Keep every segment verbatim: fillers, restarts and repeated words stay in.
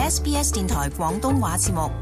S B S 電台廣東話節目。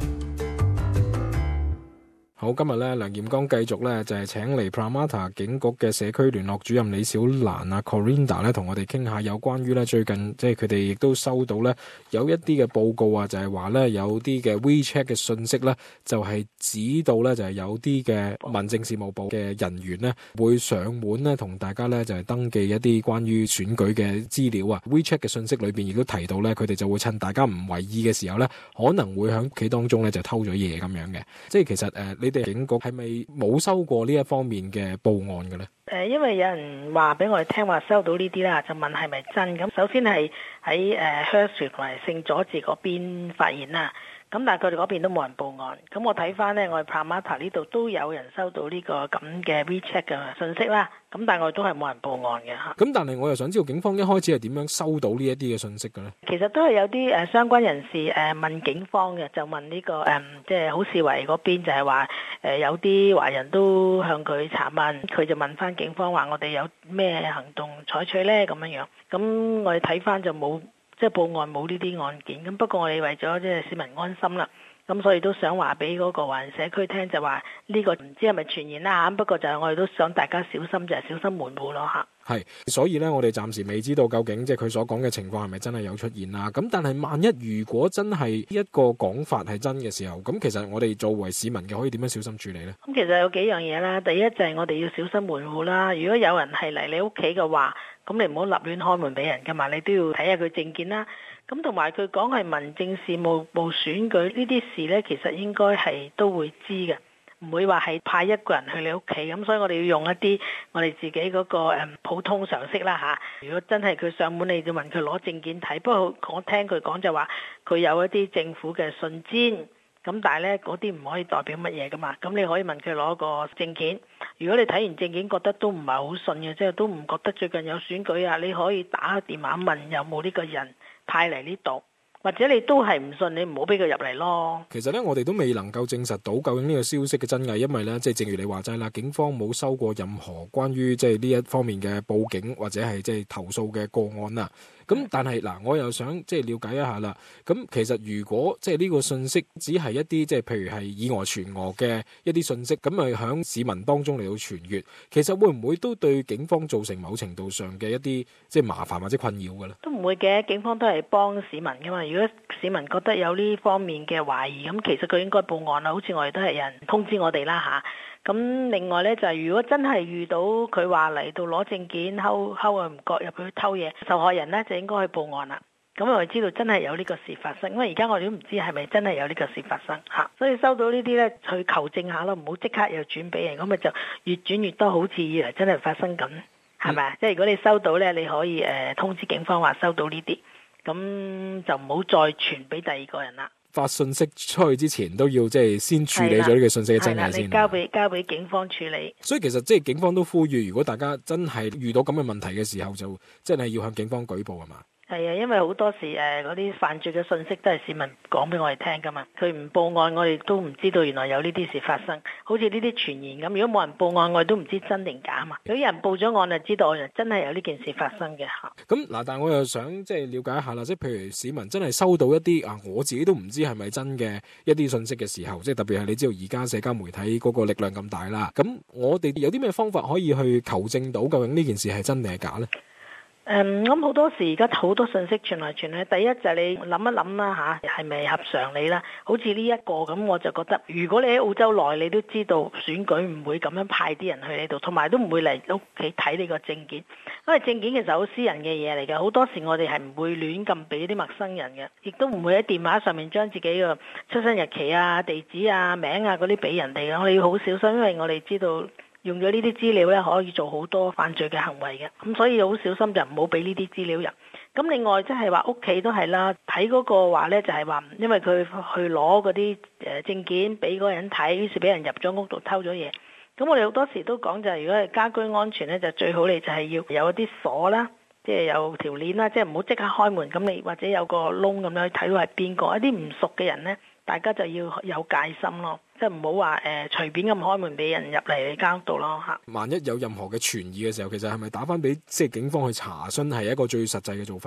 好，今日咧梁焱剛繼續咧就係、是、請嚟 Parramatta 警局嘅社區聯絡主任李小蘭啊 Corinda 咧同我哋傾下有關於咧最近即係佢哋亦都收到咧有一啲嘅報告啊，就係話咧有啲嘅 WeChat 嘅信息咧就係、是、指到咧就係、是、有啲嘅民政事務部嘅人員咧會上門咧同大家咧就係、是、登記一啲關於選舉嘅資料啊。 WeChat 嘅信息裏邊亦都提到咧佢哋就會趁大家唔為意嘅時候咧可能會喺屋企當中咧就偷咗嘢咁樣嘅。即係其實誒、呃、你哋警局係咪冇收過呢一方面嘅報案嘅咧？ 誒，因為有人話俾我哋聽話收到呢啲啦，就問係咪真咁。首先係喺誒 Hurstville 同埋聖佐治嗰邊發現啦，咁但係佢哋嗰邊都冇人報案。咁我睇翻呢，我哋 Parramatta 呢度都有人收到呢個咁嘅 WeChat 嘅信息啦。咁但係我哋都係冇人報案嘅嚇。 咁但係我又想知道警方一開始係點樣收到呢一啲嘅信息嘅咧？ 其實都係有啲誒相關人士誒問警方嘅，就問呢個誒即係好市圍嗰邊就係話誒有啲華人都向佢查問，佢就問翻警方話我哋有咩行動採取咧咁樣樣。咁我哋睇翻就冇即係報案冇呢啲案件。咁不過我哋為咗即係市民安心啦。咁所以都想話俾嗰個華人社區聽，就話呢個唔知係咪傳言啦嚇，不過就係我哋都想大家小心，就係、是、小心門戶咯嚇。 係，所以咧我哋暫時未知道究竟即係佢所講嘅情況係咪真係有出現啦。咁但係萬一如果真係一個講法係真嘅時候，咁其實我哋作為市民嘅可以點樣小心處理呢？ 咁其實有幾樣嘢啦，第一就係我哋要小心門戶啦。如果有人係嚟你屋企嘅話，咁你唔好立亂開門俾人㗎嘛，你都要睇下佢證件啦。咁同埋佢講係民政事務部選舉呢啲事呢，其實應該係都會知嘅，唔會話係派一個人去你屋企。咁所以我哋要用一啲我哋自己嗰個誒普通常識啦嚇。如果真係佢上門，你就問佢攞證件睇。不過我聽佢講就話佢有一啲政府嘅信纖，咁但係呢嗰啲唔可以代表乜嘢噶嘛。咁你可以問佢攞個證件。如果你睇完證件覺得都唔係好信嘅，即係都唔覺得最近有選舉啊，你可以打個電話問有冇呢個人派嚟呢度，或者你都係唔信，你唔好俾佢入嚟咯。 其實咧，我哋都未能夠證實到究竟呢個消息嘅真偽，因為咧，即係正如你話齋啦，警方冇收過任何關於即係呢一方面嘅報警或者係即係投訴嘅個案啦。咁但係嗱，我又想即係了解一下啦。咁其實如果即係呢個信息只係一啲即係譬如係以訛傳訛嘅一啲信息，咁咪響市民當中嚟到傳閱，其實會唔會都對警方造成某程度上嘅一啲即係麻煩或者困擾嘅咧？都唔會嘅，警方都係幫市民噶嘛。如果市民覺得有呢方面嘅懷疑，咁其實佢應該報案啦。好似我哋都係有人通知我哋啦吓。咁另外呢，就係、是、如果真係遇到佢話嚟到攞證件，偷偷佢唔覺入去偷嘢，受害人呢就應該去報案啦。咁我哋知道真係有呢個事發生，因為而家我哋都唔知係咪真係有呢個事發生嚇，所以收到呢啲呢，去求證下咯，唔好即刻又轉俾人，咁咪就越轉越多，好似以為真係發生緊，係咪啊？即係如果你收到呢，你可以誒、呃、通知警方話收到呢啲，咁就唔好再傳俾第二個人啦。 發信息出去之前都要即係先處理咗呢個信息嘅真偽先， 你交俾交俾警方處理。 所以其實即係警方都呼籲，如果大家真係遇到咁嘅問題嘅時候，就真係要向警方舉報係嘛？ 係啊，因為好多時誒嗰啲犯罪嘅信息都係市民講俾我哋聽噶嘛，佢唔報案，我哋都唔知道原來有呢啲事發生。好似呢啲傳言咁，如果冇人報案，我哋都唔知真定假嘛。有啲人報咗案就知道，真係有呢件事發生嘅嚇。 咁嗱，但係我又想即係了解一下啦，即係譬如市民真係收到一啲啊，我自己都唔知係咪真嘅一啲信息嘅時候，即係特別係你知道而家社交媒體嗰個力量咁大啦，咁我哋有啲咩方法可以去求證到究竟呢件事係真定係假呢？ 誒，咁好多時而家好多信息傳來傳去，第一就係你諗一諗啦嚇，係咪合常理啦？好似呢一個咁，我就覺得如果你喺澳洲內，你都知道選舉唔會咁樣派啲人去呢度，同埋都唔會嚟屋企睇你個證件，因為證件其實好私人嘅嘢嚟嘅，好多時我哋係唔會亂咁俾啲陌生人嘅，亦都唔會喺電話上面將自己嘅出生日期啊、地址啊、名啊嗰啲俾人哋嘅，我哋要好小心，因為我哋知道用咗呢啲資料咧，可以做好多犯罪嘅行為嘅，咁所以好小心就唔好俾呢啲資料入。咁另外即係話屋企都係啦，睇嗰個話咧就係話，因為佢去攞嗰啲誒證件俾嗰個人睇，於是俾人入咗屋度偷咗嘢。咁我哋好多時都講就係，如果係家居安全咧，就最好你就係要有一啲鎖啦，即係有條鏈啦，即係唔好即刻開門。咁你或者有個窿咁樣睇到係邊個，一啲唔熟嘅人咧，大家就要有戒心咯。即係唔好話誒隨便咁開門俾人入嚟你間屋度咯嚇。 萬一有任何嘅傳疑嘅時候，其實係咪打翻俾即係警方去查詢係一個最實際嘅做法呢？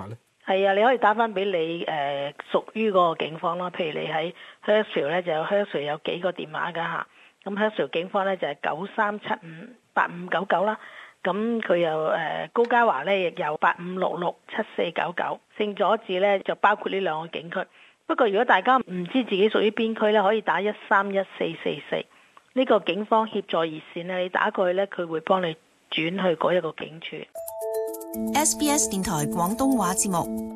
係啊，你可以打翻俾你誒、呃、屬於嗰個警方啦。譬如你喺 Hurstville 咧，就有 Hurstville 有幾個電話㗎嚇。咁 Hurstville 警方咧就係九三七五八五九九啦。咁佢又誒高嘉華咧亦有八五六六七四九九。聖佐治咧就包括呢兩個警區。不過如果大家唔知自己屬於邊區咧，可以打一三一四四四呢個警方協助熱線咧，你打過去咧，佢會幫你轉去嗰一個警署。 S B S 電台廣東話節目。